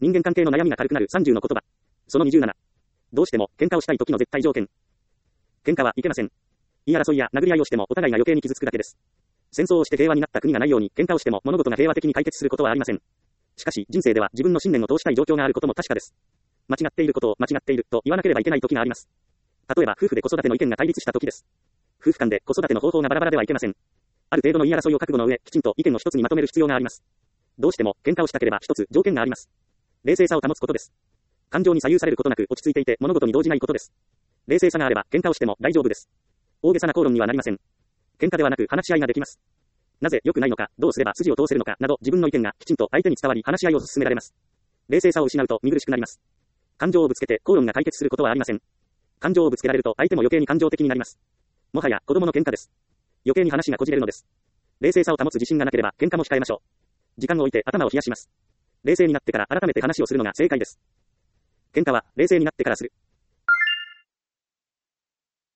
人間関係の悩みが軽くなる30の言葉。その27。どうしても喧嘩をしたい時の絶対条件。喧嘩はいけません。言い争いや殴り合いをしてもお互いが余計に傷つくだけです。戦争をして平和になった国がないように喧嘩をしても物事が平和的に解決することはありません。しかし人生では自分の信念を通したい状況があることも確かです。間違っていることを間違っていると言わなければいけない時があります。例えば夫婦で子育ての意見が対立した時です。夫婦間で子育ての方法がバラバラではいけません。ある程度の言い争いを覚悟の上、きちんと意見を一つにまとめる必要があります。どうしても喧嘩をしたければ一つ条件があります。冷静さを保つことです。感情に左右されることなく落ち着いていて物事に動じないことです。冷静さがあれば喧嘩をしても大丈夫です。大げさな口論にはなりません。喧嘩ではなく話し合いができます。なぜ良くないのか、どうすれば筋を通せるのかなど自分の意見がきちんと相手に伝わり話し合いを進められます。冷静さを失うと見苦しくなります。感情をぶつけて口論が解決することはありません。感情をぶつけられると相手も余計に感情的になります。もはや子供の喧嘩です。余計に話がこじれるのです。冷静さを保つ自信がなければ喧嘩も控えましょう。時間を置いて頭を冷やします。冷静になってから改めて話をするのが正解です。喧嘩は冷静になってからする。